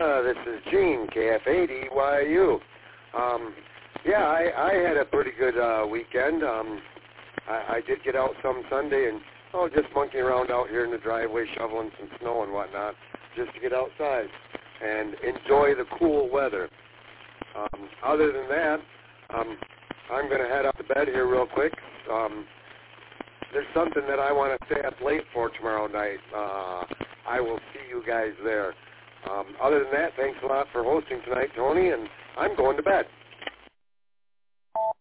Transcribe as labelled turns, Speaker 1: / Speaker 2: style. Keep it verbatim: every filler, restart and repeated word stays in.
Speaker 1: Uh, this is Gene, K F eighty Y U. Um, yeah, I, I had a pretty good uh, weekend. Um, I, I did get out some Sunday and, oh, just monkeying around out here in the driveway, shoveling some snow and whatnot, just to get outside and enjoy the cool weather. Um, other than that, um, I'm going to head up to bed here real quick. Um, there's something that I want to stay up late for tomorrow night. Uh, I will see you guys there. Um, other than that, thanks a lot for hosting tonight, Tony, and I'm going to bed.